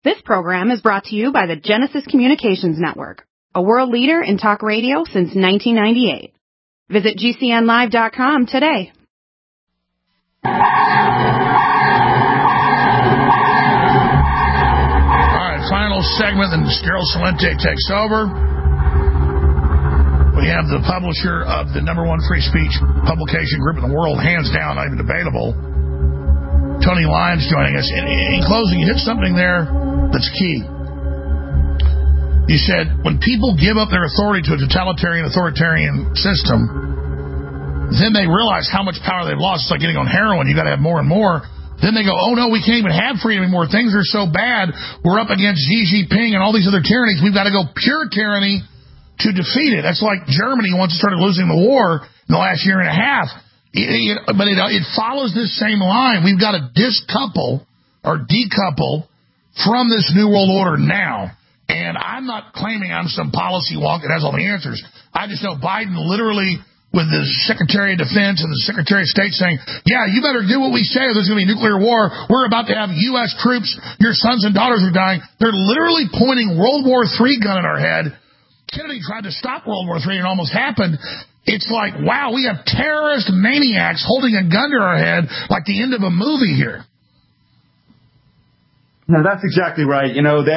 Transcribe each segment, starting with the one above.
This program is brought to you by the Genesis Communications Network, a world leader in talk radio since 1998. Visit GCNlive.com today. All right, final segment, and Daryl Salente takes over. We have the publisher of the #1 free speech publication group in the world, hands down, not even debatable, Tony Lyons, joining us. In closing, you hit something there that's key. You said when people give up their authority to a totalitarian, authoritarian system, then they realize how much power they've lost. It's like getting on heroin. You got to have more and more. Then they go, oh, no, we can't even have freedom anymore. Things are so bad. We're up against Xi Jinping and all these other tyrannies. We've got to go pure tyranny to defeat it. That's like Germany once it started losing the war in the last year and a half. But it follows this same line. We've got to decouple from this New World Order now. And I'm not claiming I'm some policy wonk that has all the answers. I just know Biden literally, with the Secretary of Defense and the Secretary of State saying, yeah, you better do what we say or there's going to be nuclear war. We're about to have U.S. troops. Your sons and daughters are dying. They're literally pointing World War III gun at our head. Kennedy tried to stop World War III and it almost happened. It's like, wow, we have terrorist maniacs holding a gun to our head like the end of a movie here. No, that's exactly right. You know,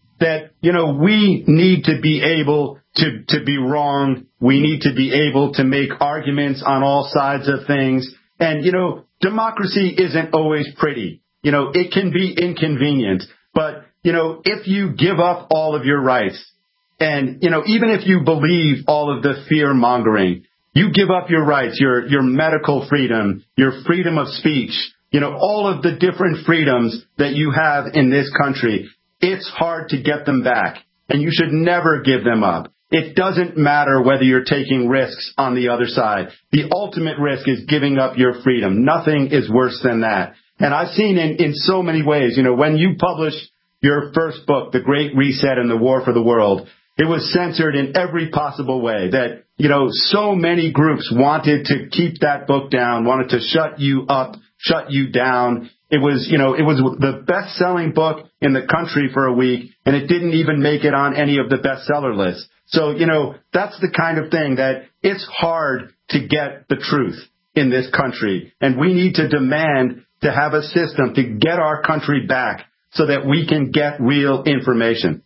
we need to be able to be wrong. We need to be able to make arguments on all sides of things. And, democracy isn't always pretty. It can be inconvenient. But, if you give up all of your rights, and, even if you believe all of the fear-mongering, you give up your rights, your medical freedom, your freedom of speech, all of the different freedoms that you have in this country, it's hard to get them back. And you should never give them up. It doesn't matter whether you're taking risks on the other side. The ultimate risk is giving up your freedom. Nothing is worse than that. And I've seen in so many ways, when you published your first book, The Great Reset and the War for the World, it was censored in every possible way that, so many groups wanted to keep that book down, wanted to shut you up, shut you down. It was the best-selling book in the country for a week, and it didn't even make it on any of the bestseller lists. So, that's the kind of thing that it's hard to get the truth in this country, and we need to demand to have a system to get our country back so that we can get real information.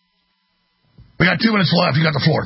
We got 2 minutes left. You got the floor.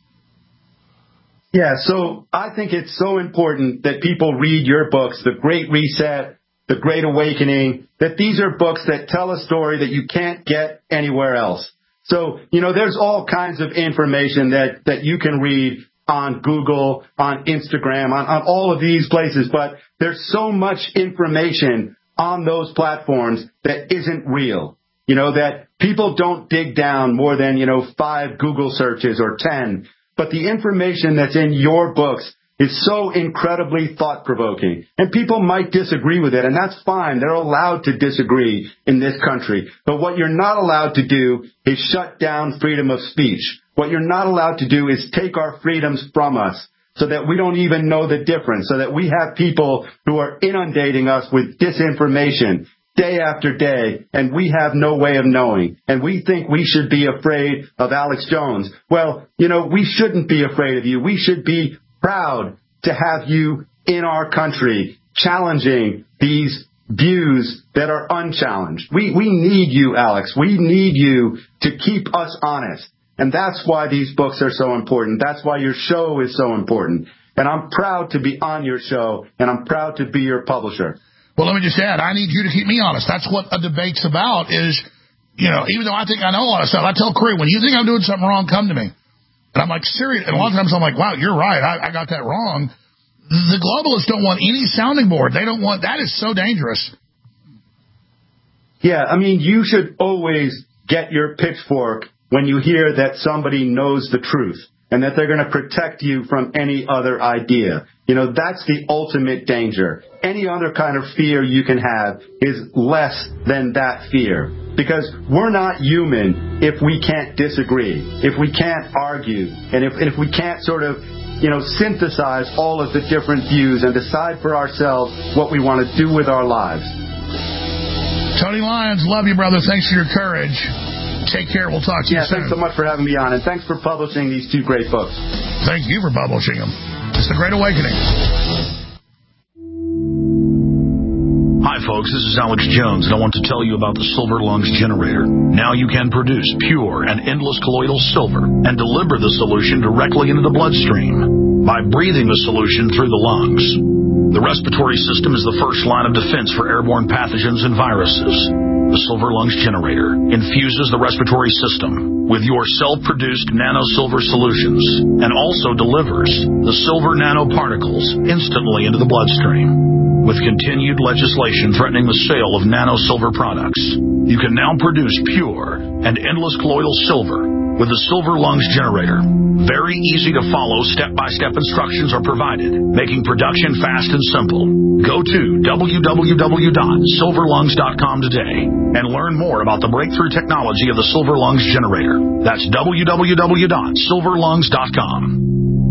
Yeah, so I think it's so important that people read your books, The Great Reset, The Great Awakening, that these are books that tell a story that you can't get anywhere else. So, there's all kinds of information that you can read on Google, on Instagram, on all of these places, but there's so much information on those platforms that isn't real. That people don't dig down more than, 5 Google searches or 10. But the information that's in your books is so incredibly thought-provoking. And people might disagree with it, and that's fine. They're allowed to disagree in this country. But what you're not allowed to do is shut down freedom of speech. What you're not allowed to do is take our freedoms from us so that we don't even know the difference, so that we have people who are inundating us with disinformation day after day, and we have no way of knowing. And we think we should be afraid of Alex Jones. Well, we shouldn't be afraid of you. We should be proud to have you in our country challenging these views that are unchallenged. We need you, Alex. We need you to keep us honest. And that's why these books are so important. That's why your show is so important. And I'm proud to be on your show, and I'm proud to be your publisher. Well, let me just add, I need you to keep me honest. That's what a debate's about is, even though I think I know a lot of stuff, I tell Corey, when you think I'm doing something wrong, come to me. And I'm like, serious. And a lot of times I'm like, wow, you're right. I got that wrong. The globalists don't want any sounding board. They don't want, that is so dangerous. Yeah, you should always get your pitchfork when you hear that somebody knows the truth and that they're going to protect you from any other idea. That's the ultimate danger. Any other kind of fear you can have is less than that fear. Because we're not human if we can't disagree, if we can't argue, and if we can't sort of, synthesize all of the different views and decide for ourselves what we want to do with our lives. Tony Lyons, love you, brother. Thanks for your courage. Take care. We'll talk to you soon. Thanks so much for having me on, and thanks for publishing these 2 great books. Thank you for publishing them. It's The Great Awakening. Hi, folks. This is Alex Jones, and I want to tell you about the Silver Lungs generator. Now you can produce pure and endless colloidal silver and deliver the solution directly into the bloodstream by breathing the solution through the lungs. The respiratory system is the first line of defense for airborne pathogens and viruses. The Silver Lungs generator infuses the respiratory system with your self-produced nano-silver solutions and also delivers the silver nanoparticles instantly into the bloodstream. With continued legislation threatening the sale of nano-silver products, you can now produce pure and endless colloidal silver with the Silver Lungs generator. Very easy to follow, step-by-step instructions are provided, making production fast and simple. Go to www.silverlungs.com today and learn more about the breakthrough technology of the Silver Lungs generator. That's www.silverlungs.com.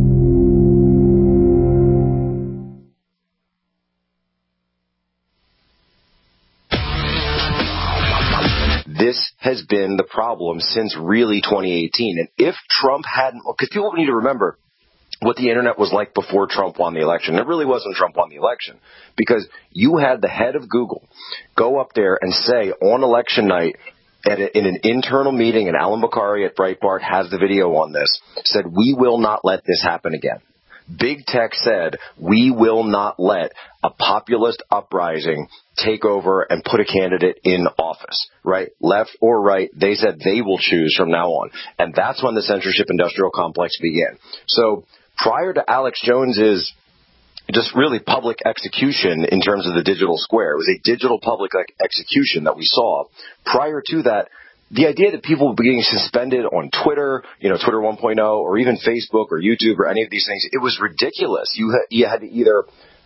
This has been the problem since really 2018. And if Trump hadn't, because people need to remember what the internet was like before Trump won the election. It really wasn't Trump won the election, because you had the head of Google go up there and say on election night in an internal meeting, and Alan Bukhari at Breitbart has the video on this, said, "We will not let this happen again." Big tech said, we will not let a populist uprising take over and put a candidate in office, right? Left or right, they said they will choose from now on. And that's when the censorship industrial complex began. So prior to Alex Jones's just really public execution in terms of the digital square, it was a digital public execution that we saw. Prior to that, the idea that people were being suspended on Twitter, Twitter 1.0, or even Facebook or YouTube or any of these things, it was ridiculous. You had to either,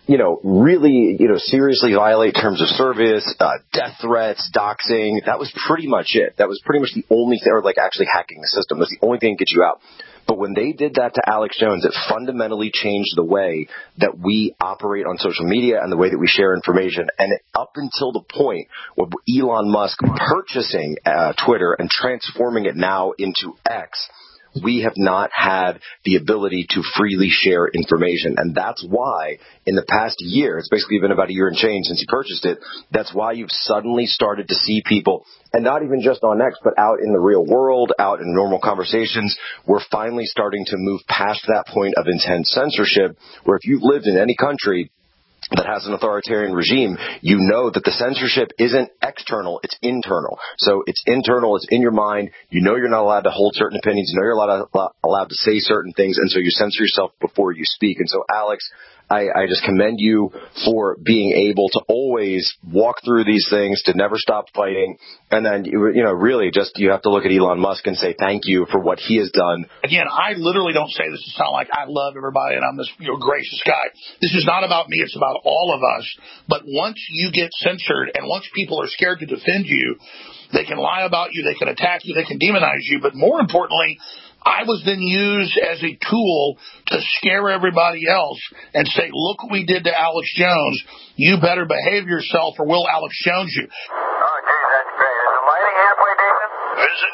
really, seriously violate terms of service, death threats, doxing. That was pretty much it. That was pretty much the only thing, or like actually hacking the system. That's the only thing that gets you out. But when they did that to Alex Jones, it fundamentally changed the way that we operate on social media and the way that we share information. And up until the point of Elon Musk purchasing Twitter and transforming it now into X, we have not had the ability to freely share information. And that's why in the past year, it's basically been about a year and change since he purchased it, that's why you've suddenly started to see people, and not even just on X, but out in the real world, out in normal conversations, we're finally starting to move past that point of intense censorship, where if you've lived in any country that has an authoritarian regime, you know that the censorship isn't external, it's internal. So it's internal, it's in your mind. You know you're not allowed to hold certain opinions. You know you're allowed to say certain things, and so you censor yourself before you speak. And so, Alex, I just commend you for being able to always walk through these things, to never stop fighting. And then, really just you have to look at Elon Musk and say thank you for what he has done. Again, I literally don't say this to sound like I love everybody and I'm this gracious guy. This is not about me. It's about all of us. But once you get censored and once people are scared to defend you, they can lie about you, they can attack you, they can demonize you. But more importantly, I was then used as a tool to scare everybody else and say, look what we did to Alex Jones. You better behave yourself or we'll Alex Jones you. Oh, geez, that's great. Is the lighting halfway decent? Visit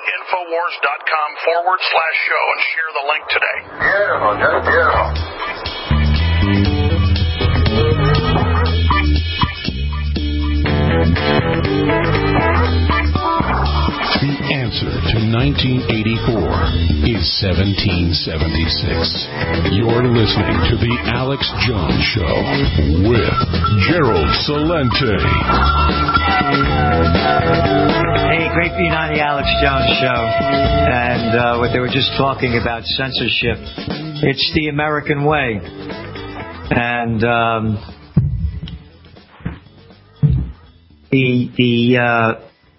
Infowars.com/show and share the link today. Beautiful, just beautiful. The answer to 1984 is 1776. You're listening to The Alex Jones Show with Gerald Celente. Hey, great being on The Alex Jones Show. And what they were just talking about, censorship. It's the American way. And the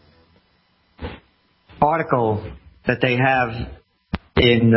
article that they have in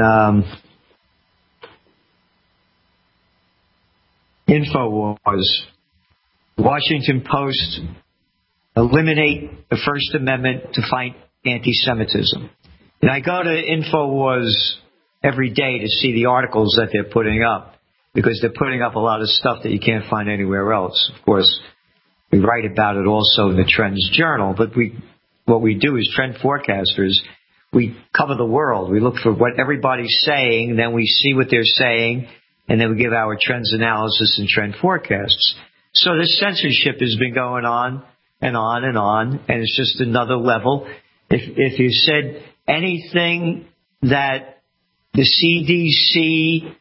InfoWars, Washington Post, eliminate the First Amendment to fight anti-Semitism. And I go to InfoWars every day to see the articles that they're putting up, because they're putting up a lot of stuff that you can't find anywhere else. Of course, We write about it also in the Trends Journal. But what we do as trend forecasters, we cover the world. We look for what everybody's saying, then we see what they're saying, and then we give our trends analysis and trend forecasts. So this censorship has been going on and on and on, and it's just another level. If you said anything that the CDC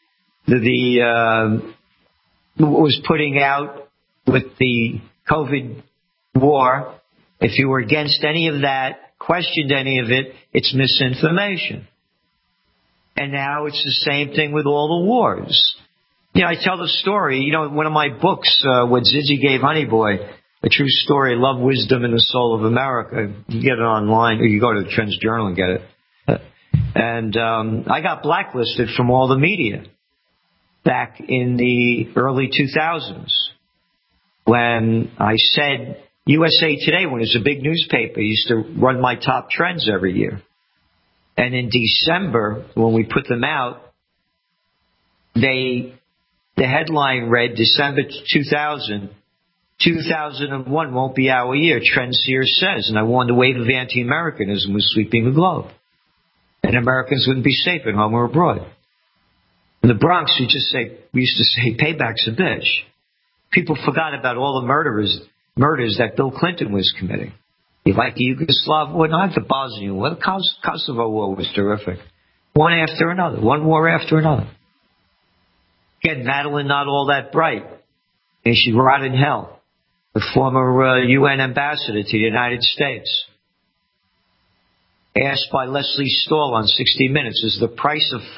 was putting out with the COVID war, if you were against any of that, questioned any of it, it's misinformation. And now it's the same thing with all the wars. I tell the story, one of my books, what Zizzy gave Honey Boy, a true story, Love, Wisdom, and the Soul of America. You get it online, or you go to the Trends Journal and get it. And I got blacklisted from all the media back in the early 2000s when I said USA Today, when it was a big newspaper, used to run my top trends every year. And in December, when we put them out, the headline read, December 2001 won't be our year, Trendseer says. And I warned the wave of anti-Americanism was sweeping the globe. And Americans wouldn't be safe at home or abroad. In the Bronx, we used to say, payback's a bitch. People forgot about all the murders that Bill Clinton was committing. You like the Yugoslav war, not the Bosnian war. The Kosovo war was terrific. One after another, one war after another. Again, Madeline, not all that bright. And she rot in hell. The former UN ambassador to the United States. Asked by Leslie Stahl on 60 Minutes, is the price of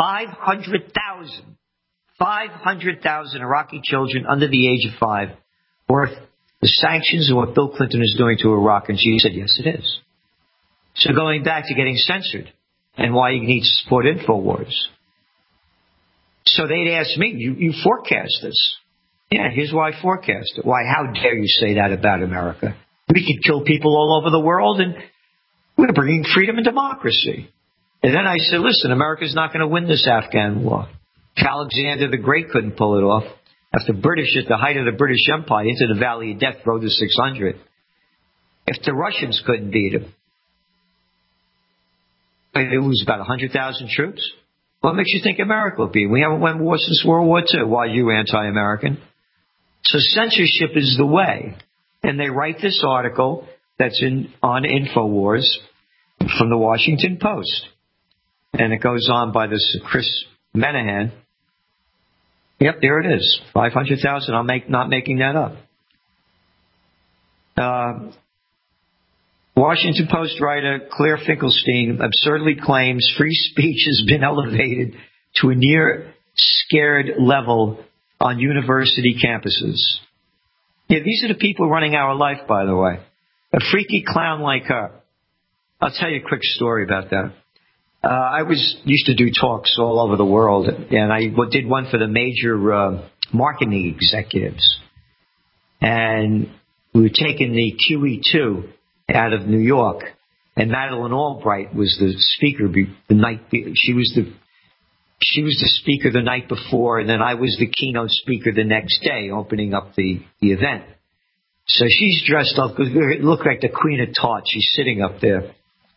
500,000 Iraqi children under the age of 5 worth the sanctions and what Bill Clinton is doing to Iraq? And she said, yes, it is. So going back to getting censored and why you need to support InfoWars. So they'd ask me, you forecast this. Yeah, here's why I forecast it. Why, how dare you say that about America? We can kill people all over the world and we're bringing freedom and democracy. And then I said, listen, America's not going to win this Afghan war. Alexander the Great couldn't pull it off. After British, at the height of the British Empire, into the Valley of Death, rode the 600. If the Russians couldn't beat him, it was about 100,000 troops. What makes you think America will be? We haven't won war since World War II. Why are you anti-American? So censorship is the way. And they write this article that's on InfoWars from the Washington Post. And it goes on by this Chris Menahan. Yep, there it is. 500,000. I'm not making that up. Washington Post writer Claire Finkelstein absurdly claims free speech has been elevated to a near scared level on university campuses. Yeah, these are the people running our life, by the way. A freaky clown like her. I'll tell you a quick story about that. I used to do talks all over the world, and I did one for the major marketing executives. And we were taking the QE2 out of New York, and Madeleine Albright was the speaker the night. She was the speaker the night before, and then I was the keynote speaker the next day, opening up the event. So she's dressed up, looked like the Queen of Tarts. She's sitting up there.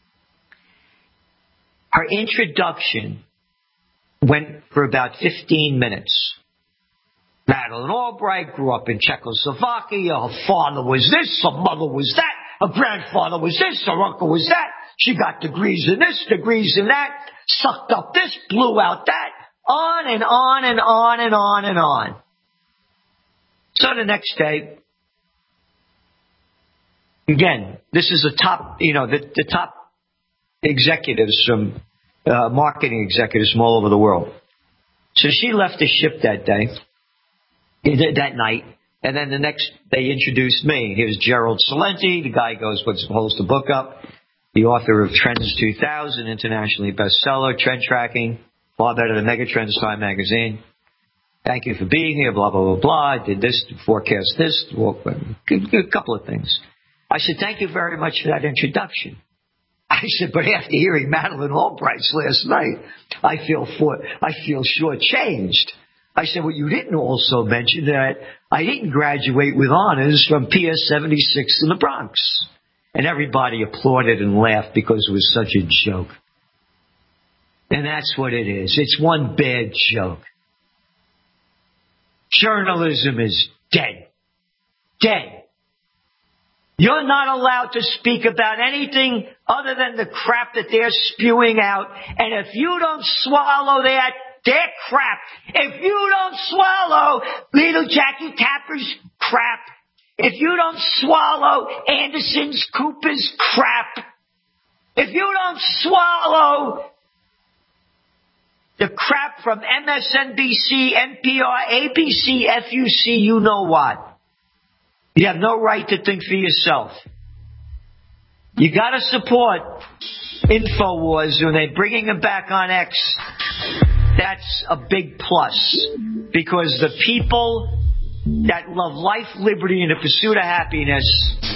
Her introduction went for about 15 minutes. Madeleine Albright grew up in Czechoslovakia. Her father was this, her mother was that, her grandfather was this, her uncle was that. She got degrees in this, degrees in that, sucked up this, blew out that, on and on and on and on and on. So the next day, again, this is the top, the top executives from marketing executives from all over the world. So she left the ship that night, and then the next they introduced me. Here's Gerald Celente, the guy holds the book up, the author of Trends 2000, internationally bestseller, trend tracking, far better than Megatrends, Time magazine. Thank you for being here, blah, blah, blah, blah. I did this to forecast this, a couple of things. I said, thank you very much for that introduction. I said, but after hearing Madeleine Albright's last night, I feel shortchanged. I said, well, you didn't also mention that I didn't graduate with honors from PS 76 in the Bronx. And everybody applauded and laughed because it was such a joke. And that's what it is. It's one bad joke. Journalism is dead. Dead. You're not allowed to speak about anything other than the crap that they're spewing out. And if you don't swallow their crap, if you don't swallow little Jackie Tapper's crap, if you don't swallow Anderson's Cooper's crap, if you don't swallow the crap from MSNBC, NPR, ABC, FUC, you know what? You have no right to think for yourself. You got to support InfoWars when they're bringing them back on X. That's a big plus because the people that love life, liberty, and the pursuit of happiness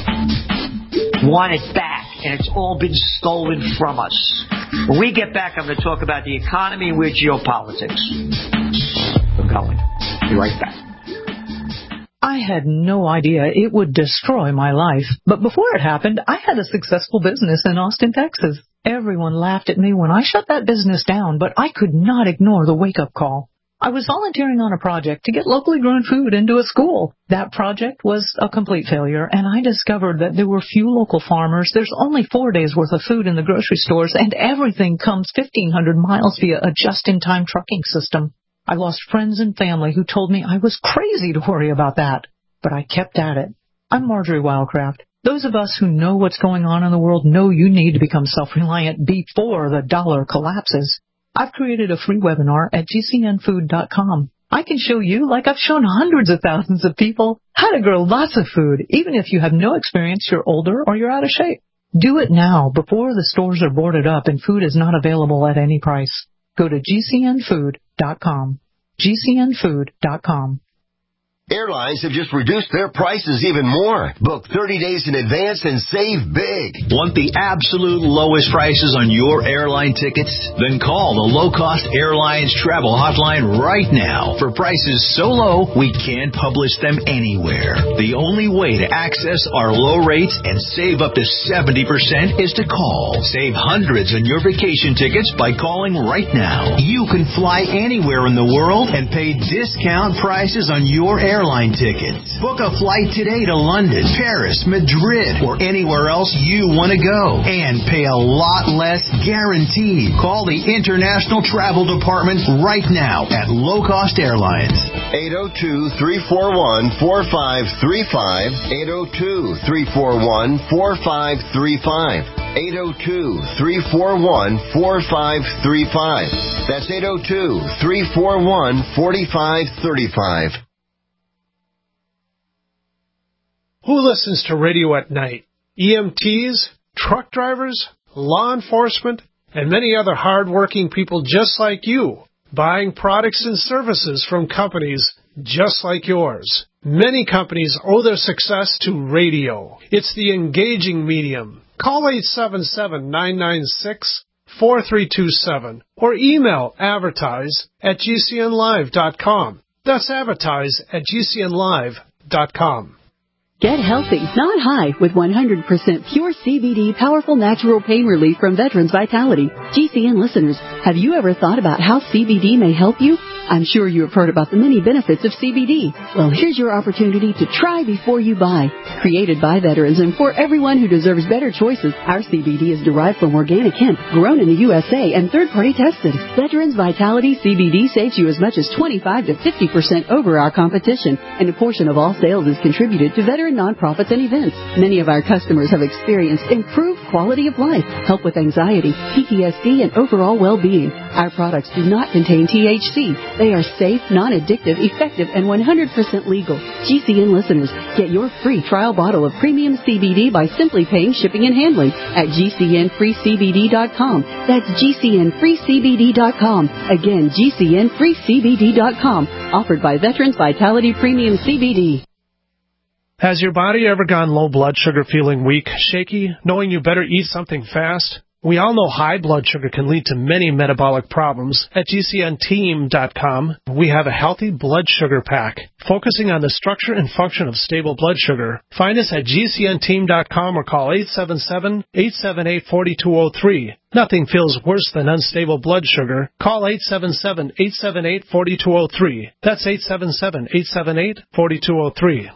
want it back, and it's all been stolen from us. When we get back, I'm going to talk about the economy and geopolitics. We're going. Be right back. I had no idea it would destroy my life. But before it happened, I had a successful business in Austin, Texas. Everyone laughed at me when I shut that business down, but I could not ignore the wake-up call. I was volunteering on a project to get locally grown food into a school. That project was a complete failure, and I discovered that there were few local farmers. There's only 4 days' worth of food in the grocery stores, and everything comes 1,500 miles via a just-in-time trucking system. I lost friends and family who told me I was crazy to worry about that, but I kept at it. I'm Marjorie Wildcraft. Those of us who know what's going on in the world know you need to become self-reliant before the dollar collapses. I've created a free webinar at GCNfood.com. I can show you, like I've shown hundreds of thousands of people, how to grow lots of food, even if you have no experience, you're older, or you're out of shape. Do it now, before the stores are boarded up and food is not available at any price. Go to GCNfood.com. GCNfood.com. Airlines have just reduced their prices even more. Book 30 days in advance and save big. Want the absolute lowest prices on your airline tickets? Then call the Low Cost Airlines Travel Hotline right now. For prices so low, we can't publish them anywhere. The only way to access our low rates and save up to 70% is to call. Save hundreds on your vacation tickets by calling right now. You can fly anywhere in the world and pay discount prices on your airline tickets. Book a flight today to London, Paris, Madrid, or anywhere else you want to go. And pay a lot less guaranteed. Call the International Travel Department right now at Low Cost Airlines. 802-341-4535. 802-341-4535. 802-341-4535. That's 802-341-4535. Who listens to radio at night? EMTs, truck drivers, law enforcement, and many other hard-working people just like you, buying products and services from companies just like yours. Many companies owe their success to radio. It's the engaging medium. Call 877-996-4327 or email advertise@gcnlive.com. That's advertise@gcnlive.com. Get healthy, not high, with 100% pure CBD powerful natural pain relief from Veterans Vitality. GCN listeners, have you ever thought about how CBD may help you? I'm sure you have heard about the many benefits of CBD. Well, here's your opportunity to try before you buy. Created by veterans and for everyone who deserves better choices, our CBD is derived from organic hemp, grown in the USA, and third-party tested. Veterans Vitality CBD saves you as much as 25 to 50% over our competition, and a portion of all sales is contributed to veteran nonprofits and events. Many of our customers have experienced improved quality of life, help with anxiety, PTSD, and overall well-being. Our products do not contain THC. They are safe, non-addictive, effective, and 100% legal. GCN listeners, get your free trial bottle of premium CBD by simply paying shipping and handling at GCNFreeCBD.com. That's GCNFreeCBD.com. Again, GCNFreeCBD.com. Offered by Veterans Vitality Premium CBD. Has your body ever gone low blood sugar, feeling weak, shaky, knowing you better eat something fast? We all know high blood sugar can lead to many metabolic problems. At GCNteam.com, we have a healthy blood sugar pack, focusing on the structure and function of stable blood sugar. Find us at GCNteam.com or call 877-878-4203. Nothing feels worse than unstable blood sugar. Call 877-878-4203. That's 877-878-4203.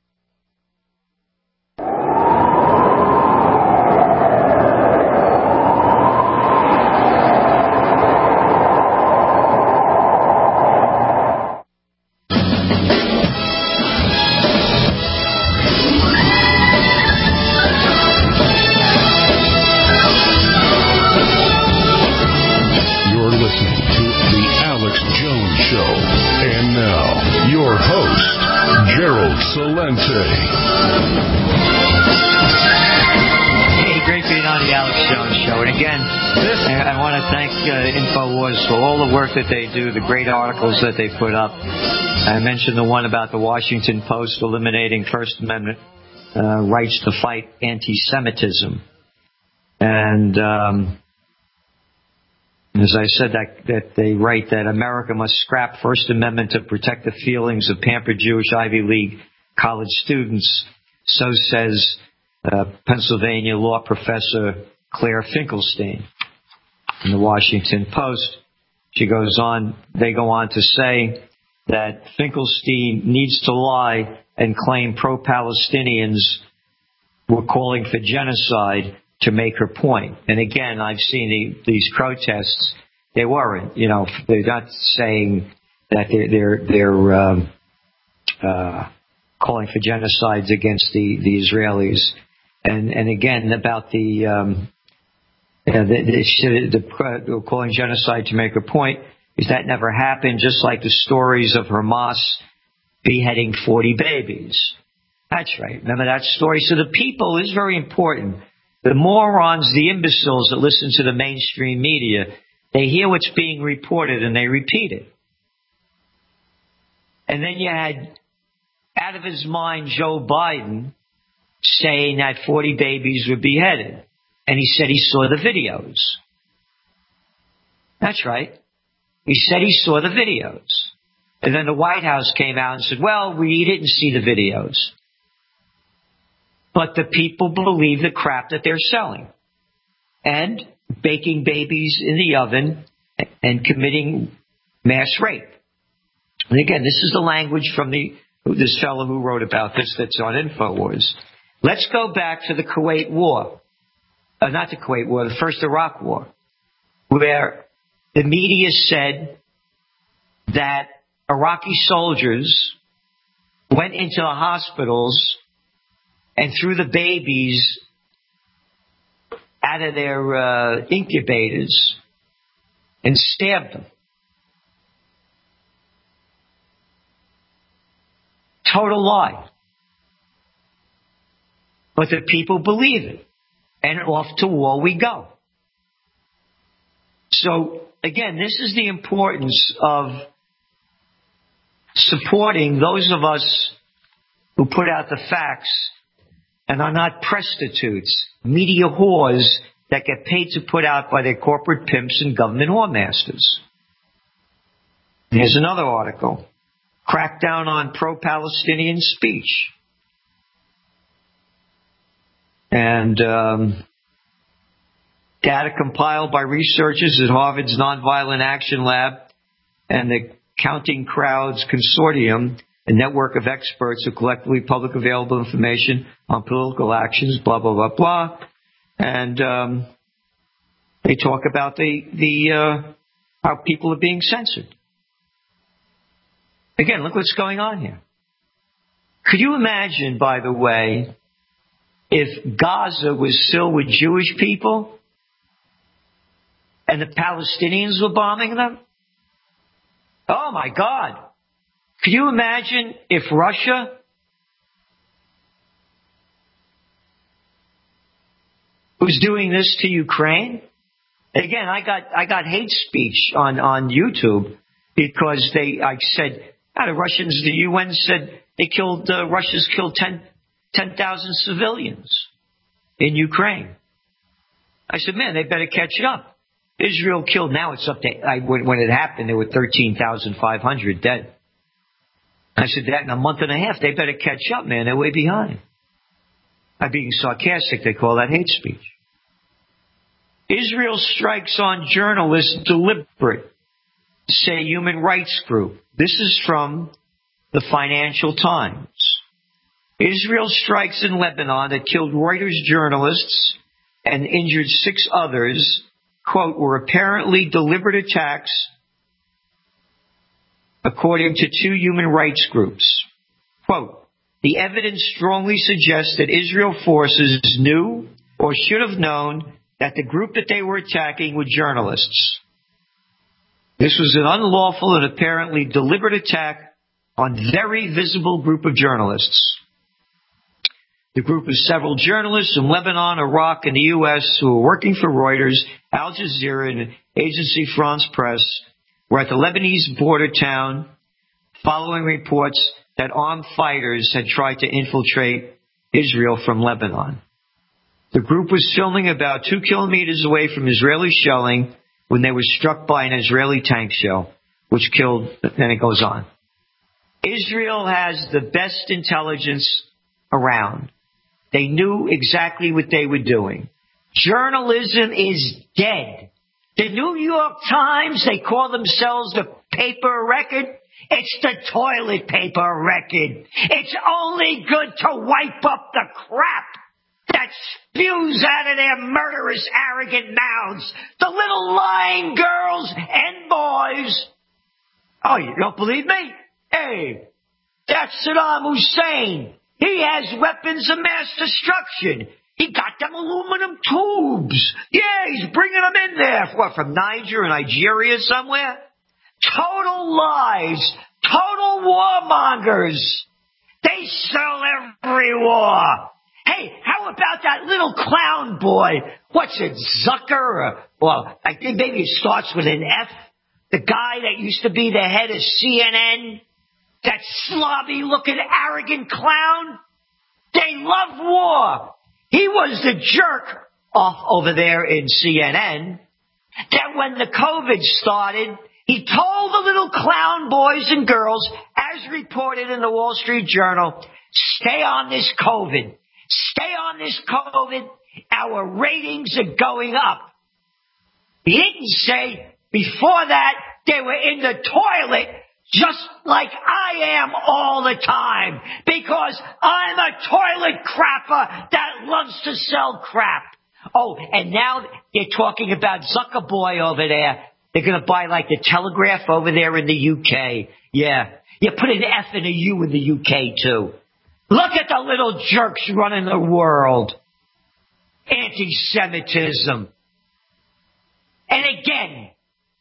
Salente. Hey, great being on the Alex Jones Show. And again, I want to thank InfoWars for all the work that they do, the great articles that they put up. I mentioned the one about the Washington Post eliminating First Amendment rights to fight anti-Semitism. And as I said, that they write that America must scrap First Amendment to protect the feelings of pampered Jewish Ivy League college students. So says Pennsylvania law professor Claire Finkelstein in the Washington Post. She goes on, they go on to say that Finkelstein needs to lie and claim pro-Palestinians were calling for genocide to make her point. And again, I've seen these protests. They weren't, they're not saying that they're calling for genocides against the Israelis. And again, about the calling genocide to make her point is that never happened, just like the stories of Hamas beheading 40 babies. That's right. Remember that story? So the people is very important. The morons, the imbeciles that listen to the mainstream media, they hear what's being reported and they repeat it. And then you had out of his mind Joe Biden saying that 40 babies were beheaded. And he said he saw the videos. That's right. He said he saw the videos. And then the White House came out and said, well, we didn't see the videos. But the people believe the crap that they're selling. And baking babies in the oven and committing mass rape. And again, this is the language from this fellow who wrote about this that's on InfoWars. Let's go back to the Kuwait War. Not the Kuwait War, the first Iraq War, where the media said that Iraqi soldiers went into the hospitals and threw the babies out of their incubators and stabbed them. Total lie. But the people believe it. And off to war we go. So, again, this is the importance of supporting those of us who put out the facts and are not prostitutes, media whores that get paid to put out by their corporate pimps and government whoremasters. Here's another article. Crackdown on pro-Palestinian speech. And data compiled by researchers at Harvard's Nonviolent Action Lab and the Counting Crowds Consortium, a network of experts who collectively public available information on political actions, blah, blah, blah, blah. And they talk about the how people are being censored. Again, look what's going on here. Could you imagine, by the way, if Gaza was filled with Jewish people and the Palestinians were bombing them? Oh, my God. Could you imagine if Russia was doing this to Ukraine? Again, I got hate speech on YouTube because I said, the Russians, the UN said Russia's killed 10,000 civilians in Ukraine. I said, man, they better catch up. Israel killed, now it's up to, when it happened, there were 13,500 dead. I said, that in a month and a half, they better catch up, man. They're way behind. I'm being sarcastic. They call that hate speech. Israel strikes on journalists deliberate, say Human Rights Group. This is from the Financial Times. Israel strikes in Lebanon that killed Reuters journalists and injured 6 others, quote, were apparently deliberate attacks, according to 2 human rights groups. Quote, the evidence strongly suggests that Israel forces knew or should have known that the group that they were attacking were journalists. This was an unlawful and apparently deliberate attack on a very visible group of journalists. The group of several journalists from Lebanon, Iraq, and the U.S. who were working for Reuters, Al Jazeera, and Agency France Presse were at the Lebanese border town following reports that armed fighters had tried to infiltrate Israel from Lebanon. The group was filming about 2 kilometers away from Israeli shelling when they were struck by an Israeli tank shell, which killed, then it goes on. Israel has the best intelligence around. They knew exactly what they were doing. Journalism is dead. The New York Times, they call themselves the paper record. It's the toilet paper record. It's only good to wipe up the crap that spews out of their murderous, arrogant mouths. The little lying girls and boys. Oh, you don't believe me? Hey, that's Saddam Hussein. He has weapons of mass destruction. He got them aluminum tubes. Yeah, he's bringing them in there. What, from Niger or Nigeria somewhere? Total lies. Total warmongers. They sell every war. Hey, how about that little clown boy? What's it, Zucker? Well, I think maybe it starts with an F. The guy that used to be the head of CNN. That slobby-looking, arrogant clown. They love war. He was the jerk off over there in CNN that when the COVID started, he told the little clown boys and girls, as reported in the Wall Street Journal, stay on this COVID. Stay on this COVID. Our ratings are going up. He didn't say before that they were in the toilet just like I am all the time, because I'm a toilet crapper that loves to sell crap. Oh, and now they're talking about Zuckerboy over there. They're going to buy like the Telegraph over there in the UK. Yeah. You put an F and a U in the UK too. Look at the little jerks running the world. Anti-Semitism. And again,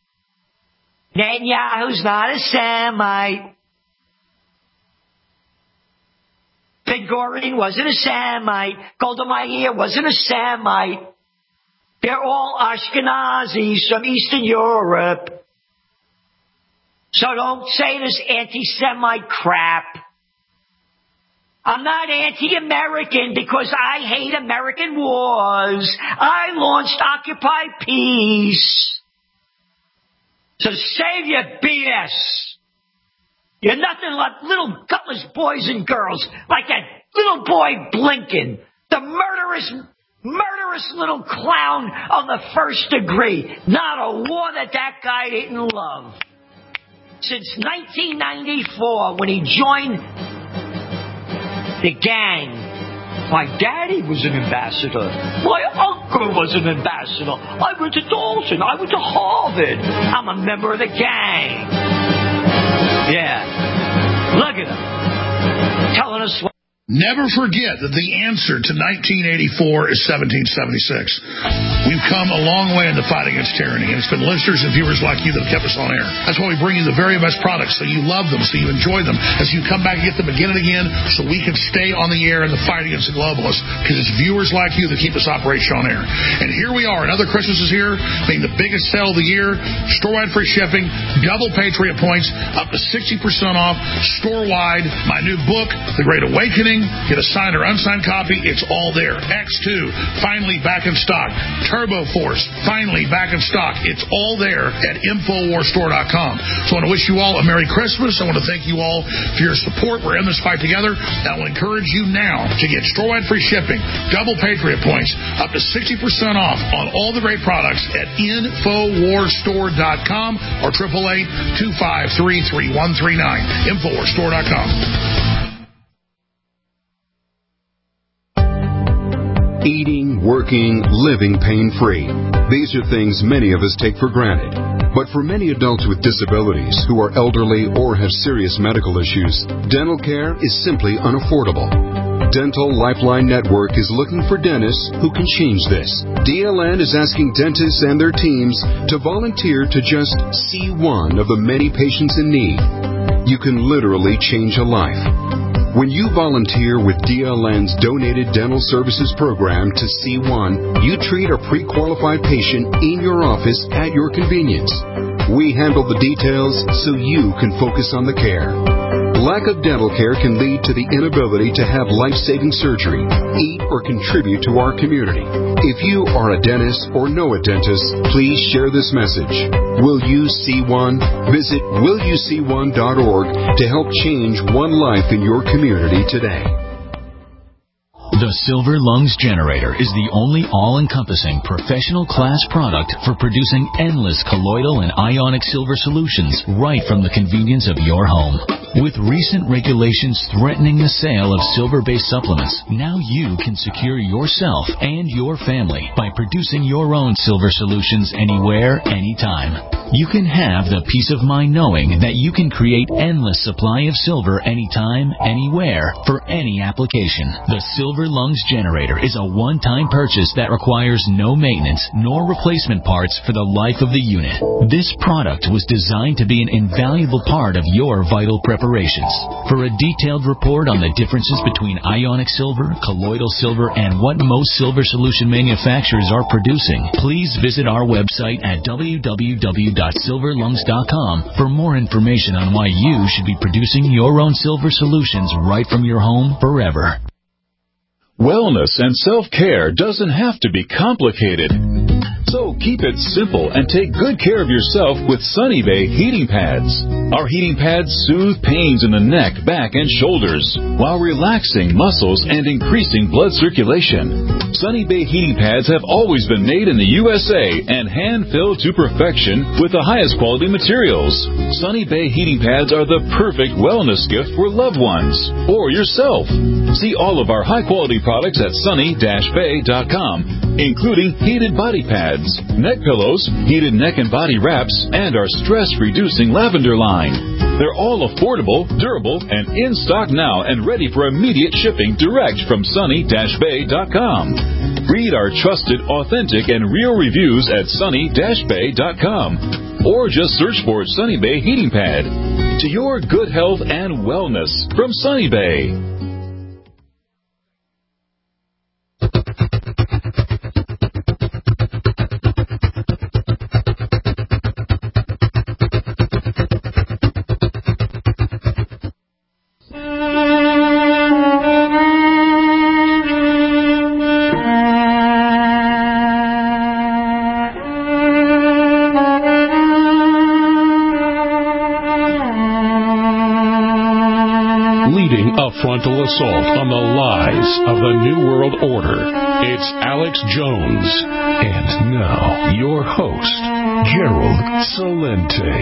Netanyahu's not a Semite. Ben-Gurion wasn't a Semite. Golda Meir wasn't a Semite. They're all Ashkenazis from Eastern Europe. So don't say this anti-Semite crap. I'm not anti-American because I hate American wars. I launched Occupy Peace. So save your BS. You're nothing like little gutless boys and girls, like that little boy Blinken, the murderous little clown of the first degree. Not a war that guy didn't love. Since 1994, when he joined the gang. My daddy was an ambassador. My uncle was an ambassador. I went to Dalton. I went to Harvard. I'm a member of the gang. Yeah. Look at him. Telling us what. Never forget that the answer to 1984 is 1776. We've come a long way in the fight against tyranny, and it's been listeners and viewers like you that have kept us on air. That's why we bring you the very best products, so you love them, so you enjoy them, as you come back and get them again and again, so we can stay on the air in the fight against the globalists, because it's viewers like you that keep this operation on air. And here we are, another Christmas is here, being the biggest sale of the year, store-wide free shipping, double Patriot points, up to 60% off, store-wide, my new book, The Great Awakening, anything, get a signed or unsigned copy, it's all there. X2, finally back in stock. Turbo Force, finally back in stock. It's all there at InfoWarsStore.com. So I want to wish you all a Merry Christmas. I want to thank you all for your support. We're in this fight together. And I will encourage you now to get store-wide free shipping, double Patriot points, up to 60% off on all the great products at InfoWarsStore.com or 888-253-3139. InfoWarsStore.com. Eating, working, living pain-free. These are things many of us take for granted. But for many adults with disabilities who are elderly or have serious medical issues, dental care is simply unaffordable. Dental Lifeline Network is looking for dentists who can change this. DLN is asking dentists and their teams to volunteer to just see one of the many patients in need. You can literally change a life. When you volunteer with DLN's Donated Dental Services Program to C1, you treat a pre-qualified patient in your office at your convenience. We handle the details so you can focus on the care. Lack of dental care can lead to the inability to have life-saving surgery, eat, or contribute to our community. If you are a dentist or know a dentist, please share this message. Will you see one? Visit willyouseeone.org to help change one life in your community today. The Silver Lungs Generator is the only all-encompassing professional class product for producing endless colloidal and ionic silver solutions right from the convenience of your home. With recent regulations threatening the sale of silver-based supplements, now you can secure yourself and your family by producing your own silver solutions anywhere, anytime. You can have the peace of mind knowing that you can create endless supply of silver anytime, anywhere, for any application. The Silver Lungs Generator is a one-time purchase that requires no maintenance nor replacement parts for the life of the unit. This product was designed to be an invaluable part of your vital preparations. For a detailed report on the differences between ionic silver, colloidal silver, and what most silver solution manufacturers are producing, please visit our website at www.silverlungs.com for more information on why you should be producing your own silver solutions right from your home forever. Wellness and self-care doesn't have to be complicated. So keep it simple and take good care of yourself with Sunny Bay heating pads. Our heating pads soothe pains in the neck, back, and shoulders while relaxing muscles and increasing blood circulation. Sunny Bay heating pads have always been made in the USA and hand-filled to perfection with the highest quality materials. Sunny Bay heating pads are the perfect wellness gift for loved ones or yourself. See all of our high-quality products at sunny-bay.com, including heated body pads, neck pillows, heated neck and body wraps, and our stress-reducing lavender line. They're all affordable, durable, and in stock now and ready for immediate shipping direct from sunny-bay.com. Read our trusted, authentic, and real reviews at sunny-bay.com. Or just search for Sunny Bay Heating Pad. To your good health and wellness from Sunny Bay. Frontal assault on the lies of the New World Order. It's Alex Jones. And now, your host, Gerald Celente.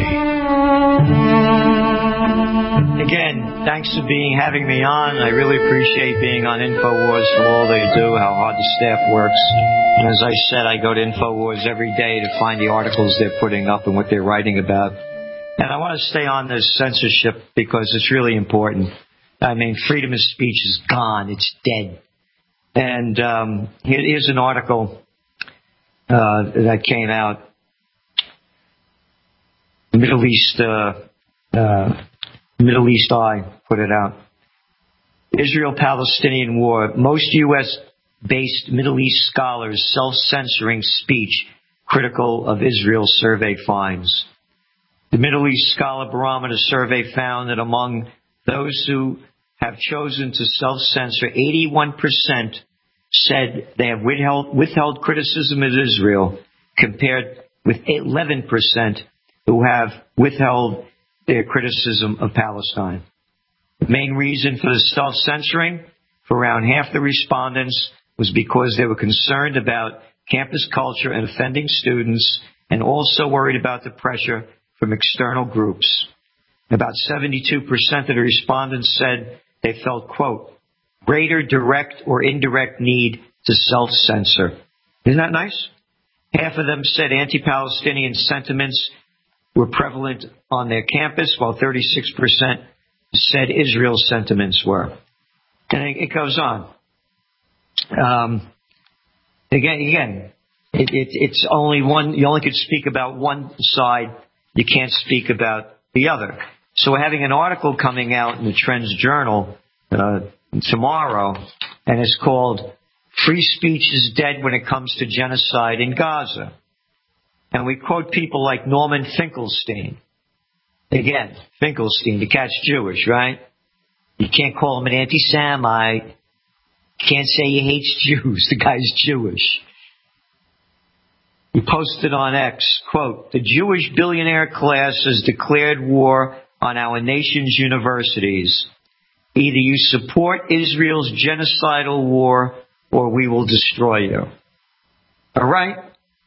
Again, thanks for having me on. I really appreciate being on InfoWars for all they do, how hard the staff works. And as I said, I go to InfoWars every day to find the articles they're putting up and what they're writing about. And I want to stay on this censorship because it's really important. I mean, freedom of speech is gone. It's dead. And here's an article that came out. Middle East Eye put it out. Israel-Palestinian war. Most U.S.-based Middle East scholars self-censoring speech critical of Israel survey finds. The Middle East Scholar Barometer survey found that among those who have chosen to self-censor. 81% said they have withheld criticism of Israel, compared with 11% who have withheld their criticism of Palestine. The main reason for the self-censoring for around half the respondents was because they were concerned about campus culture and offending students, and also worried about the pressure from external groups. About 72% of the respondents said they felt, quote, greater direct or indirect need to self-censor. Isn't that nice? Half of them said anti-Palestinian sentiments were prevalent on their campus, while 36% said Israel sentiments were. And it goes on. Again, it's only one. You only could speak about one side. You can't speak about the other. So we're having an article coming out in the Trends Journal tomorrow, and it's called "Free Speech is Dead When It Comes to Genocide in Gaza." And we quote people like Norman Finkelstein. Again, Finkelstein, the cat's Jewish, right? You can't call him an anti-Semite. You can't say he hates Jews. The guy's Jewish. He posted on X, quote, the Jewish billionaire class has declared war on our nation's universities. Either you support Israel's genocidal war or we will destroy you. All right?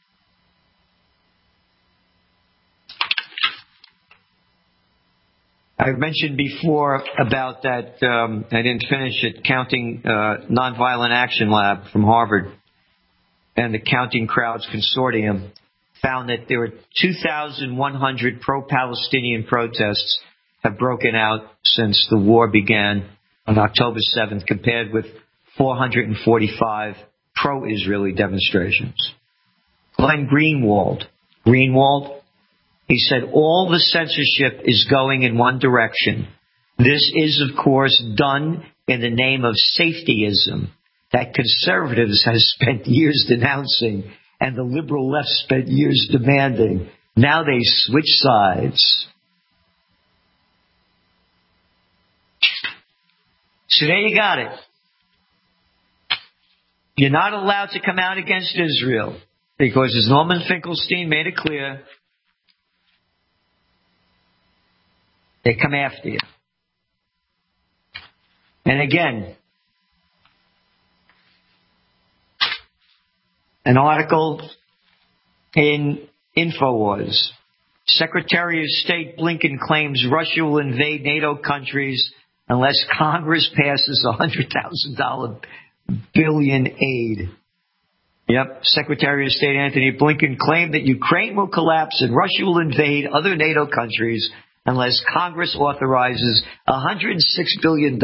I mentioned before about that, I didn't finish it, Counting Nonviolent Action Lab from Harvard and the Counting Crowds Consortium found that there were 2,100 pro-Palestinian protests have broken out since the war began on October 7th, compared with 445 pro-Israeli demonstrations. Glenn Greenwald, he said, all the censorship is going in one direction. This is, of course, done in the name of safetyism that conservatives have spent years denouncing and the liberal left spent years demanding. Now they switch sides. So there you got it. You're not allowed to come out against Israel because, as Norman Finkelstein made it clear, they come after you. And again, an article in InfoWars. Secretary of State Blinken claims Russia will invade NATO countries unless Congress passes $100,000 billion aid. Yep, Secretary of State Antony Blinken claimed that Ukraine will collapse and Russia will invade other NATO countries unless Congress authorizes $106 billion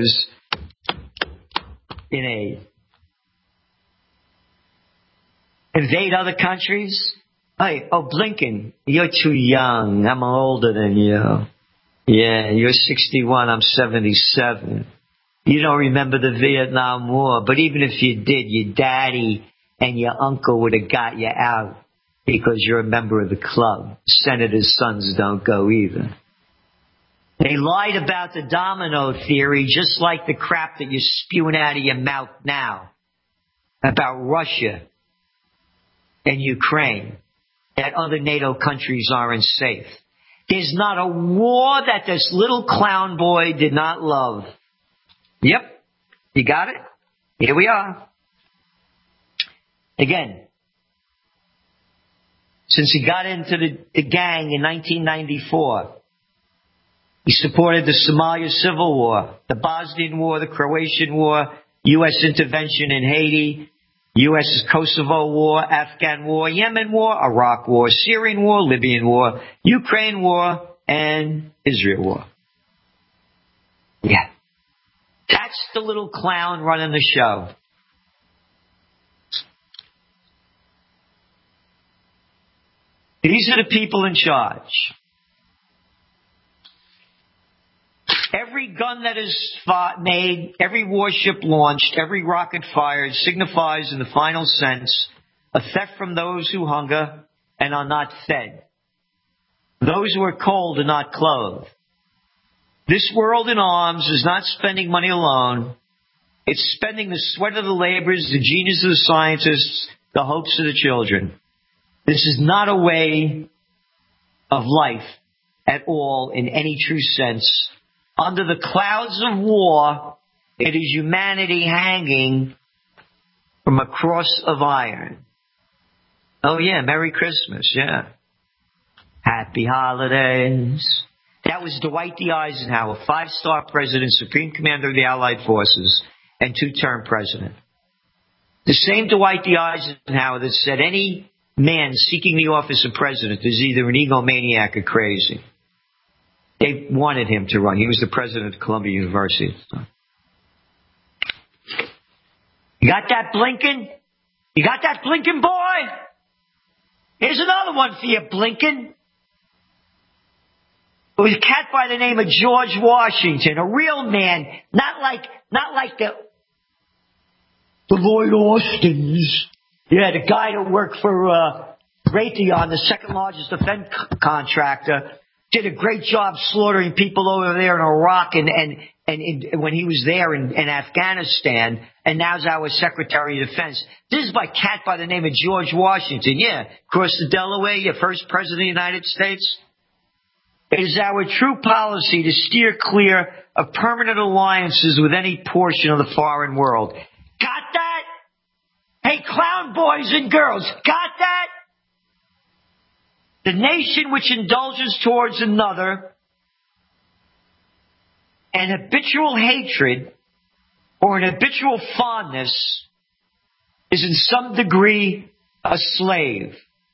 in aid. Invade other countries? Hey, Blinken, you're too young. I'm older than you. Yeah, you're 61, I'm 77. You don't remember the Vietnam War, but even if you did, your daddy and your uncle would have got you out because you're a member of the club. Senators' sons don't go either. They lied about the domino theory just like the crap that you're spewing out of your mouth now about Russia and Ukraine, that other NATO countries aren't safe. There's not a war that this little clown boy did not love. Yep, you got it? Here we are. Again, since he got into the gang in 1994, he supported the Somalia Civil War, the Bosnian War, the Croatian War, U.S. intervention in Haiti, U.S. Kosovo War, Afghan War, Yemen War, Iraq War, Syrian War, Libyan War, Ukraine War, and Israel War. Yeah. That's the little clown running the show. These are the people in charge. Every gun that is made, every warship launched, every rocket fired signifies in the final sense a theft from those who hunger and are not fed. Those who are cold are not clothed. This world in arms is not spending money alone. It's spending the sweat of the laborers, the genius of the scientists, the hopes of the children. This is not a way of life at all in any true sense. Under the clouds of war, it is humanity hanging from a cross of iron. Oh yeah, Merry Christmas, yeah. Happy holidays. That was Dwight D. Eisenhower, 5-star president, supreme commander of the Allied forces, and 2-term president. The same Dwight D. Eisenhower that said any man seeking the office of president is either an egomaniac or crazy. They wanted him to run. He was the president of Columbia University. You got that Blinken? You got that Blinken, boy? Here's another one for you, Blinken. It was a cat by the name of George Washington, a real man, not like the Lloyd Austins. Yeah, the guy that worked for Raytheon, the second largest defense contractor, did a great job slaughtering people over there in Iraq and when he was there in Afghanistan, and now's our Secretary of Defense. This is by cat by the name of George Washington. Yeah, across the Delaware, your first president of the United States. It is our true policy to steer clear of permanent alliances with any portion of the foreign world. Got that? Hey, clown boys and girls, got that? The nation which indulges towards another an habitual hatred or an habitual fondness is in some degree a slave.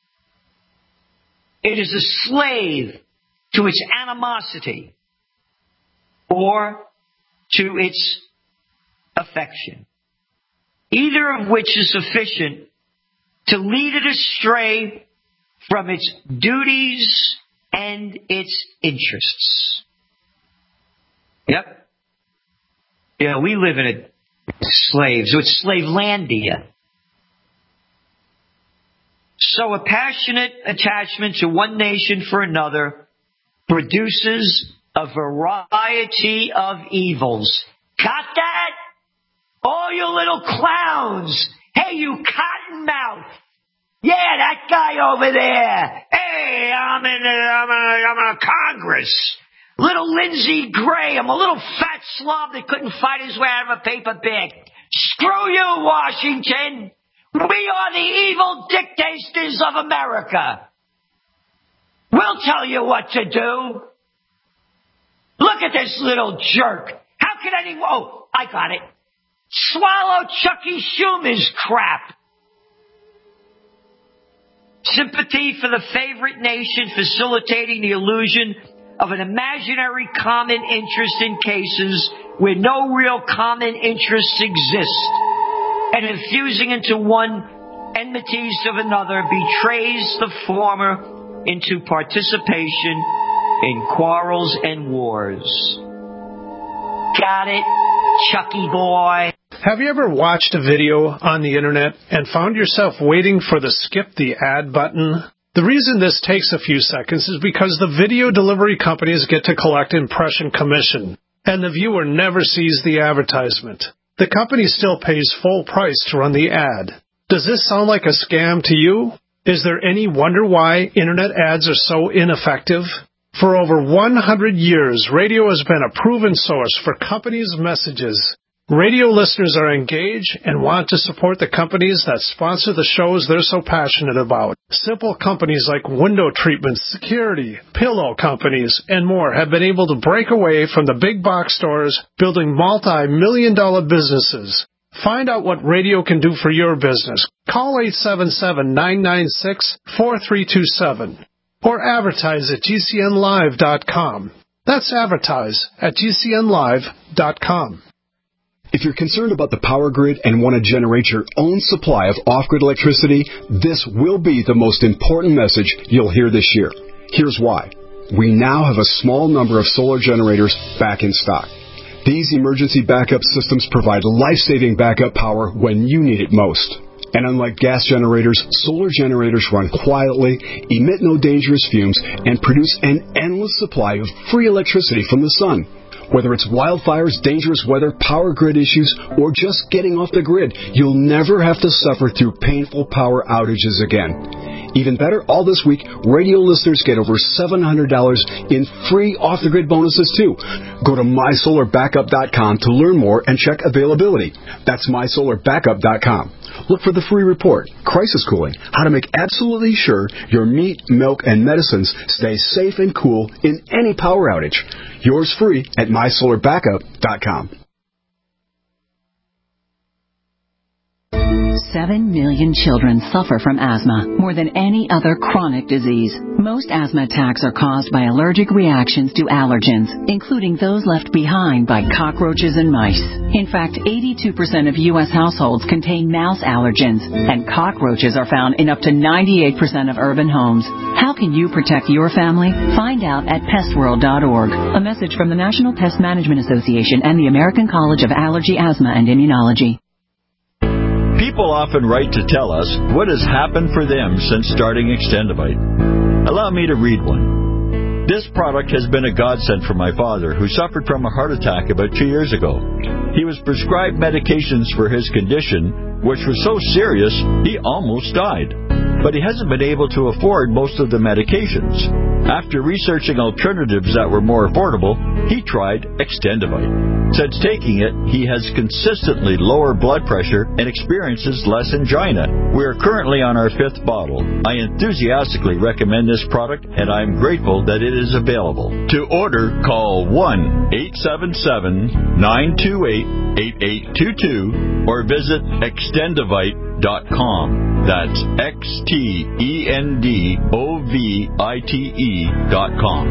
It is a slave to its animosity or to its affection, either of which is sufficient to lead it astray from its duties and its interests. Yep. Yeah, we live in a slaves. So it's Slavelandia. So a passionate attachment to one nation for another produces a variety of evils. Got that? All you little clowns. Hey, you cottonmouth. Yeah, that guy over there. Hey, I'm in Congress. Little Lindsey Graham, a little fat slob that couldn't fight his way out of a paper bag. Screw you, Washington. We are the evil dictators of America. We'll tell you what to do. Look at this little jerk. How can anyone... Oh, I got it. Swallow Chucky Schumer's crap. Sympathy for the favorite nation facilitating the illusion of an imaginary common interest in cases where no real common interests exist, and infusing into one enmities of another betrays the former into participation in quarrels and wars. Got it, Chucky boy? Have you ever watched a video on the internet and found yourself waiting for the skip the ad button? The reason this takes a few seconds is because the video delivery companies get to collect impression commission, and the viewer never sees the advertisement. The company still pays full price to run the ad. Does this sound like a scam to you? Is there any wonder why internet ads are so ineffective? For over 100 years, radio has been a proven source for companies' messages. Radio listeners are engaged and want to support the companies that sponsor the shows they're so passionate about. Simple companies like window treatment, security, pillow companies, and more have been able to break away from the big box stores, building multi-million-dollar businesses. Find out what radio can do for your business. Call 877-996-4327 or advertise at GCNlive.com. That's advertise at GCNlive.com. If you're concerned about the power grid and want to generate your own supply of off-grid electricity, this will be the most important message you'll hear this year. Here's why. We now have a small number of solar generators back in stock. These emergency backup systems provide life-saving backup power when you need it most. And unlike gas generators, solar generators run quietly, emit no dangerous fumes, and produce an endless supply of free electricity from the sun. Whether it's wildfires, dangerous weather, power grid issues, or just getting off the grid, you'll never have to suffer through painful power outages again. Even better, all this week, radio listeners get over $700 in free off-the-grid bonuses, too. Go to MySolarBackup.com to learn more and check availability. That's MySolarBackup.com. Look for the free report, Crisis Cooling, how to make absolutely sure your meat, milk, and medicines stay safe and cool in any power outage. Yours free at MySolarBackup.com. 7 million children suffer from asthma, more than any other chronic disease. Most asthma attacks are caused by allergic reactions to allergens, including those left behind by cockroaches and mice. In fact, 82% of U.S. households contain mouse allergens, and cockroaches are found in up to 98% of urban homes. How can you protect your family? Find out at pestworld.org. A message from the National Pest Management Association and the American College of Allergy, Asthma, and Immunology. People often write to tell us what has happened for them since starting Extendivite. Allow me to read one. This product has been a godsend for my father, who suffered from a heart attack about 2 years ago. He was prescribed medications for his condition, which was so serious he almost died. But he hasn't been able to afford most of the medications. After researching alternatives that were more affordable, he tried Extendivite. Since taking it, he has consistently lower blood pressure and experiences less angina. We are currently on our 5th bottle. I enthusiastically recommend this product, and I am grateful that it is available. To order, call 1-877-928-8822 or visit Extendivite.com. That's XTENDOVITE.com.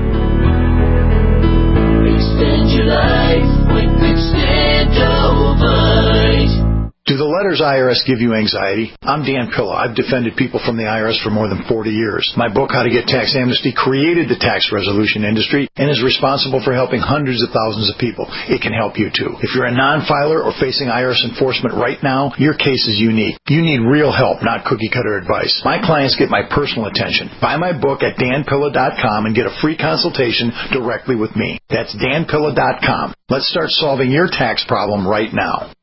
Extend your life with Extendovite. Do the letters IRS give you anxiety? I'm Dan Pilla. I've defended people from the IRS for more than 40 years. My book, How to Get Tax Amnesty, created the tax resolution industry and is responsible for helping hundreds of thousands of people. It can help you too. If you're a non-filer or facing IRS enforcement right now, your case is unique. You need real help, not cookie-cutter advice. My clients get my personal attention. Buy my book at danpilla.com and get a free consultation directly with me. That's danpilla.com. Let's start solving your tax problem right now.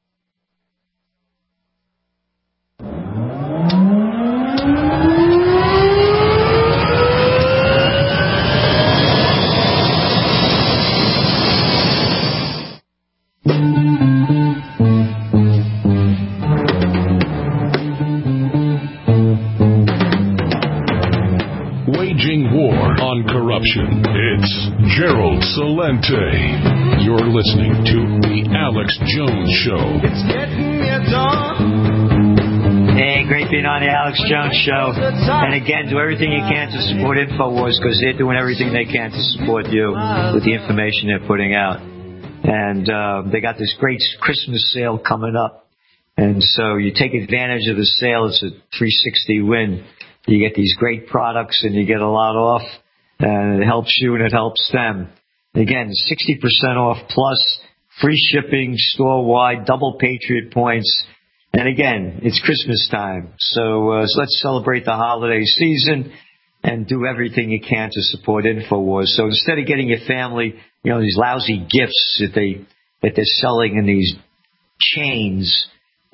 Waging war on corruption. It's Gerald Celente. You're listening to The Alex Jones Show. It's getting near dawn. Hey, great being on The Alex Jones Show. And again, do everything you can to support InfoWars, because they're doing everything they can to support you with the information they're putting out. And they got this great Christmas sale coming up. And so you take advantage of the sale. It's a 360 win. You get these great products and you get a lot off. And it helps you and it helps them. Again, 60% off plus free shipping, store-wide, double Patriot points. And again, it's Christmas time. So let's celebrate the holiday season and do everything you can to support InfoWars. So instead of getting your family, these lousy gifts that they're selling in these chains,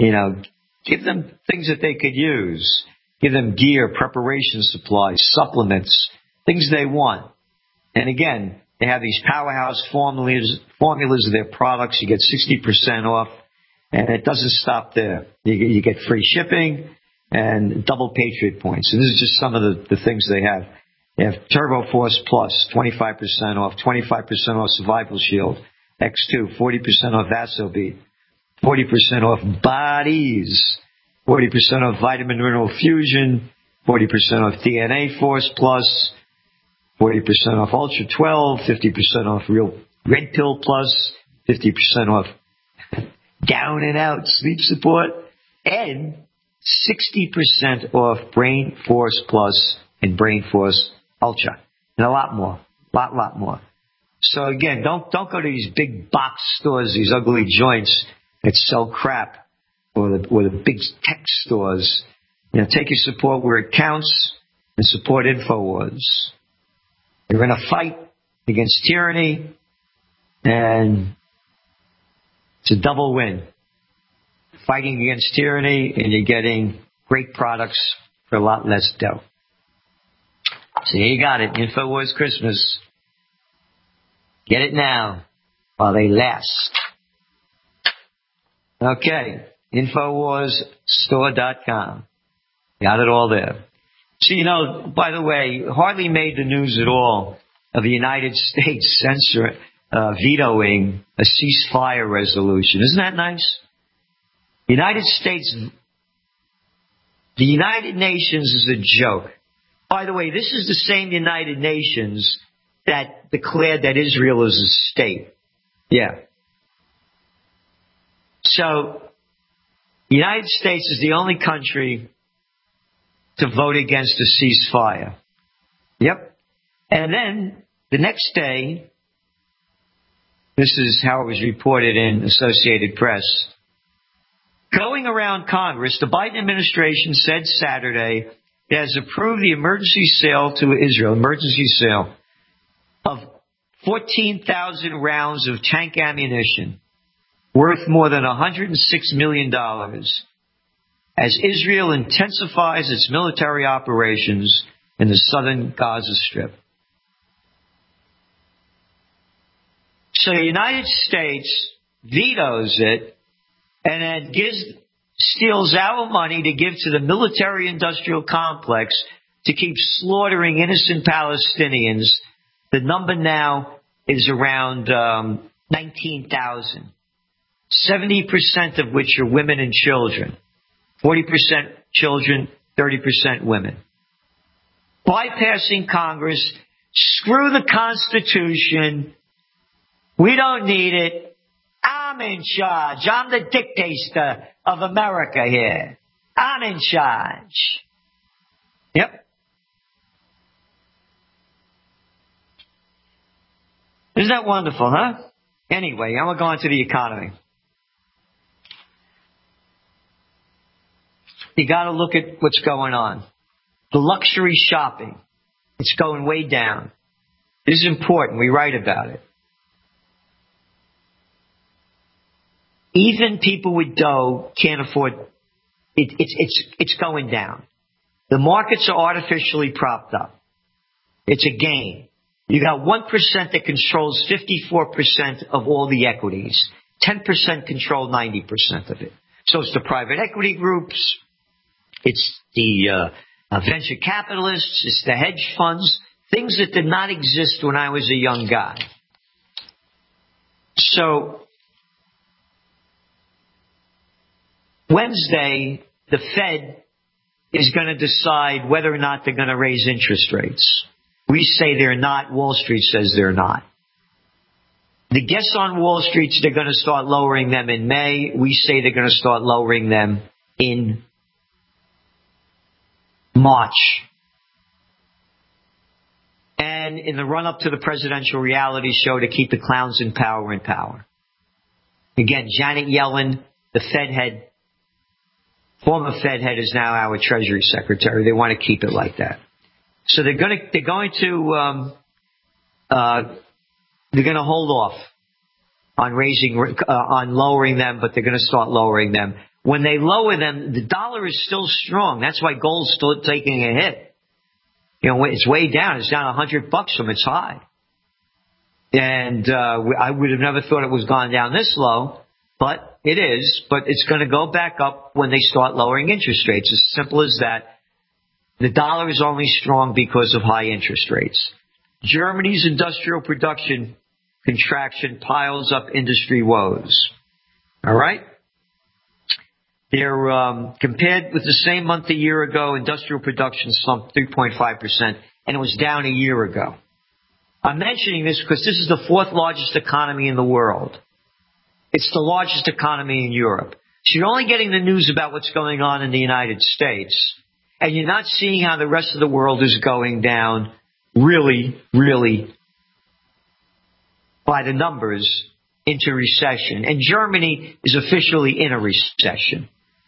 give them things that they could use. Give them gear, preparation supplies, supplements, things they want. And again, they have these powerhouse formulas of their products. You get 60% off, and it doesn't stop there. You get free shipping and double Patriot points. And this is just some of the things they have. They have Turbo Force Plus, 25% off, 25% off Survival Shield, X2, 40% off Vasobeat, 40% off Bodies, 40% off Vitamin Mineral Fusion, 40% off DNA Force Plus, 40% off Ultra 12, 50% off Real Red Pill Plus, 50% off Down and Out Sleep Support, and 60% off Brain Force Plus and Brain Force Ultra, and a lot more, lot more. So again, don't go to these big box stores, these ugly joints that sell crap, or the big tech stores. Take your support where it counts and support InfoWars. You're in a fight against tyranny. And it's a double win. Fighting against tyranny, and you're getting great products for a lot less dough. So you got it. InfoWars Christmas. Get it now while they last. Okay. InfoWarsStore.com. Got it all there. So, by the way, hardly made the news at all of the United States vetoing a ceasefire resolution. Isn't that nice? The United Nations is a joke. By the way, this is the same United Nations that declared that Israel is a state. Yeah. So, the United States is the only country to vote against a ceasefire. Yep. And then, the next day, this is how it was reported in Associated Press. Going around Congress, the Biden administration said Saturday it has approved the emergency sale to Israel, of 14,000 rounds of tank ammunition worth more than $106 million as Israel intensifies its military operations in the southern Gaza Strip. So the United States vetoes it and then steals our money to give to the military-industrial complex to keep slaughtering innocent Palestinians. The number now is around 19,000, 70% of which are women and children, 40% children, 30% women. Bypassing Congress, screw the Constitution, we don't need it. I'm in charge. I'm the dictator of America here. I'm in charge. Yep. Isn't that wonderful, huh? Anyway, I'm going to go on to the economy. You got to look at what's going on. The luxury shopping. It's going way down. This is important. We write about it. Even people with dough can't afford it. It's going down. The markets are artificially propped up. It's a game. You got 1% that controls 54% of all the equities. 10% control 90% of it. So it's the private equity groups. It's the venture capitalists. It's the hedge funds. Things that did not exist when I was a young guy. So Wednesday, the Fed is going to decide whether or not they're going to raise interest rates. We say they're not. Wall Street says they're not. The guess on Wall Street is they're going to start lowering them in May. We say they're going to start lowering them in March. And in the run-up to the presidential reality show to keep the clowns in power in power. Again, Janet Yellen, the Fed head, former Fed head, is now our Treasury Secretary. They want to keep it like that. So they're going to hold off on lowering them, but they're going to start lowering them. When they lower them, the dollar is still strong. That's why gold's still taking a hit. It's way down. It's down $100 from its high. And I would have never thought it was gone down this low, but it is. But it's going to go back up when they start lowering interest rates. As simple as that. The dollar is only strong because of high interest rates. Germany's industrial production contraction piles up industry woes. All right? They're compared with the same month a year ago, industrial production slumped 3.5%, and it was down a year ago. I'm mentioning this because this is the fourth largest economy in the world. It's the largest economy in Europe. So you're only getting the news about what's going on in the United States, and you're not seeing how the rest of the world is going down really, really by the numbers into recession. And Germany is officially in a recession.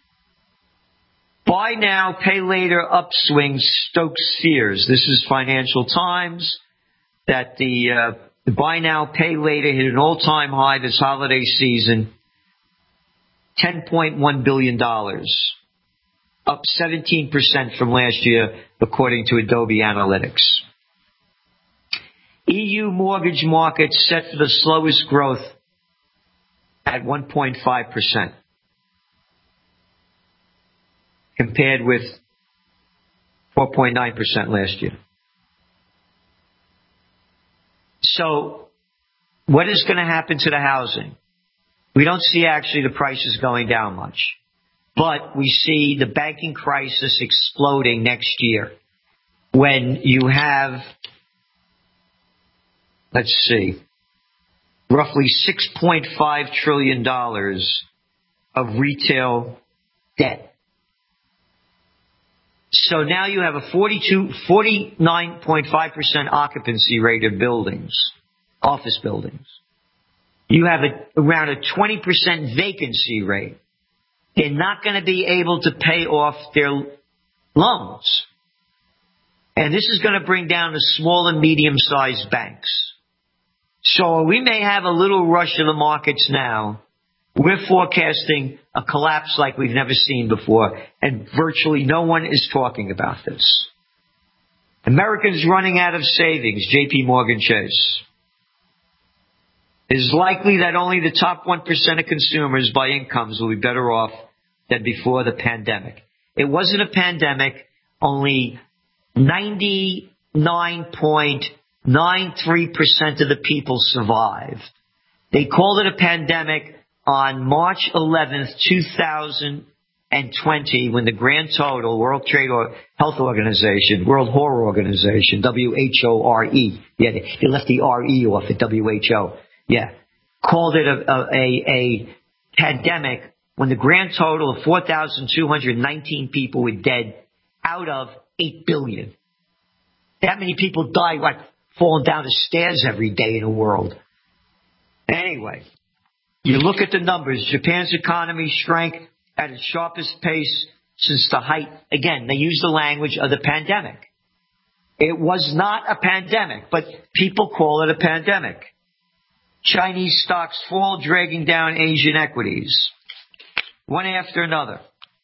Buy now, pay later upswing stokes fears. This is Financial Times that the The buy now, pay later hit an all-time high this holiday season, $10.1 billion, up 17% from last year, according to Adobe Analytics. EU mortgage market set for the slowest growth at 1.5%, compared with 4.9% last year. So what is going to happen to the housing? We don't see actually the prices going down much, but we see the banking crisis exploding next year when you have, let's see, roughly $6.5 trillion of retail debt. So now you have a 49.5% occupancy rate of buildings, office buildings. You have around a 20% vacancy rate. They're not going to be able to pay off their loans. And this is going to bring down the small and medium-sized banks. So we may have a little rush in the markets now. We're forecasting a collapse like we've never seen before, and virtually no one is talking about this. Americans running out of savings, J.P. Morgan Chase. It is likely that only the top 1% of consumers by incomes will be better off than before the pandemic. It wasn't a pandemic. Only 99.93% of the people survived. They called it a pandemic on March 11th, 2020, when the grand total, World Trade Health Organization, World Horror Organization, WHO-RE, yeah, they left the RE off at WHO, yeah, called it a pandemic when the grand total of 4,219 people were dead out of 8 billion. That many people die like falling down the stairs every day in the world. Anyway, you look at the numbers. Japan's economy shrank at its sharpest pace since the height. Again, they use the language of the pandemic. It was not a pandemic, but people call it a pandemic. Chinese stocks fall, dragging down Asian equities, one after another.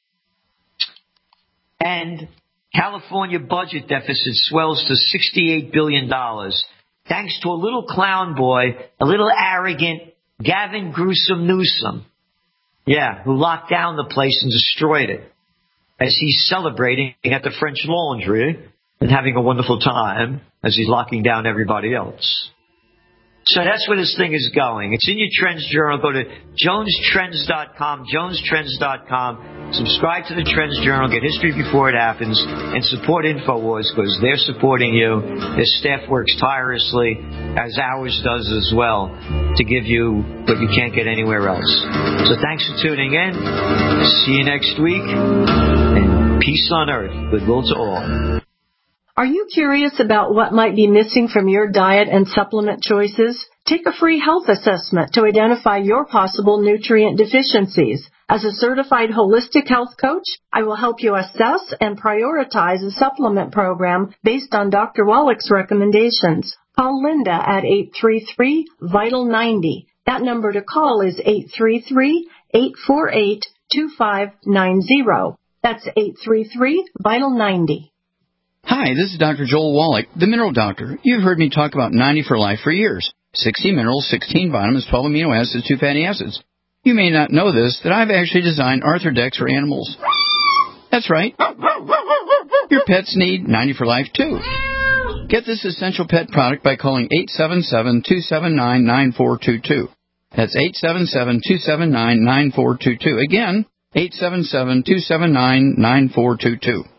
And California budget deficit swells to $68 billion, thanks to a little clown boy, a little arrogant Gavin Newsom, yeah, who locked down the place and destroyed it, as he's celebrating at the French Laundry and having a wonderful time as he's locking down everybody else. So that's where this thing is going. It's in your Trends Journal. Go to jonestrends.com, jonestrends.com. Subscribe to the Trends Journal. Get history before it happens. And support InfoWars because they're supporting you. Their staff works tirelessly, as ours does as well, to give you what you can't get anywhere else. So thanks for tuning in. See you next week. And peace on earth. Goodwill to all. Are you curious about what might be missing from your diet and supplement choices? Take a free health assessment to identify your possible nutrient deficiencies. As a certified holistic health coach, I will help you assess and prioritize a supplement program based on Dr. Wallach's recommendations. Call Linda at 833-VITAL-90. That number to call is 833-848-2590. That's 833-VITAL-90. Hi, this is Dr. Joel Wallach, the Mineral Doctor. You've heard me talk about 90 for Life for years. 60 minerals, 16 vitamins, 12 amino acids, 2 fatty acids. You may not know this, that I've actually designed Arthrodex for animals. That's right. Your pets need 90 for Life, too. Get this essential pet product by calling 877-279-9422. That's 877-279-9422. Again, 877-279-9422.